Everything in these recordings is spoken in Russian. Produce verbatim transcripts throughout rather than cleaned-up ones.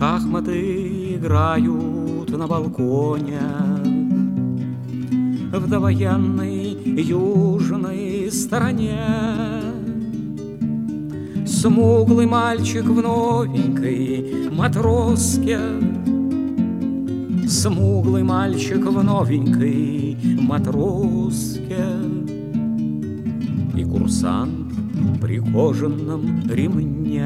шахматы играют на балконе в довоенной южной стороне. Смуглый мальчик в новенькой матроске, смуглый мальчик в новенькой матроске, и курсант при кожаном ремне.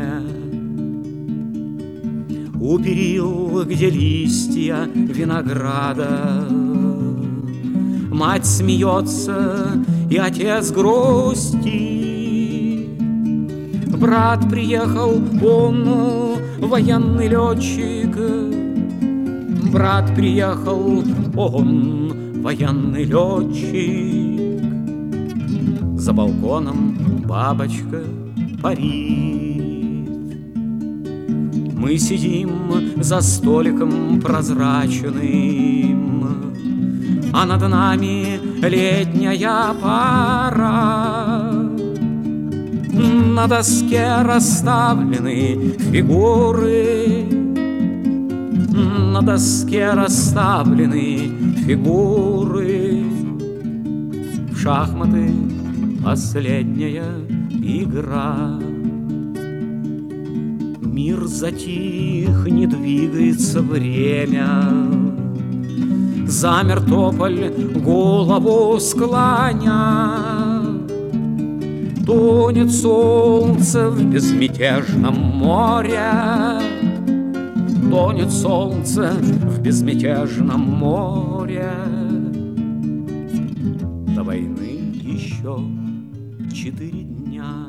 У перил, где листья винограда, мать смеется, и отец грустит. Брат приехал, он военный летчик. Брат приехал, он военный летчик. За балконом бабочка парит. Мы сидим за столиком прозрачным, а над нами летняя пара. На доске расставлены фигуры, на доске расставлены фигуры. В шахматы последняя игра. Мир затих, не двигается время. Замер тополь, голову склоня. Тонет солнце в безмятежном море. Тонет солнце в безмятежном море. До войны еще четыре дня.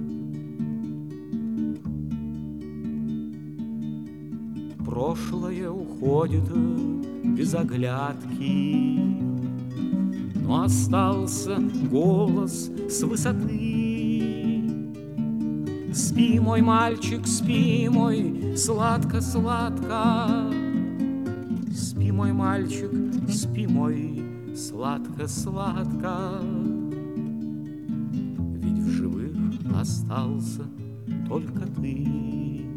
Прошлое уходит без оглядки, но остался голос с высоты. Спи, мой мальчик, спи, мой, сладко-сладко. Спи, мой мальчик, спи, мой, сладко-сладко. Ведь в живых остался только ты.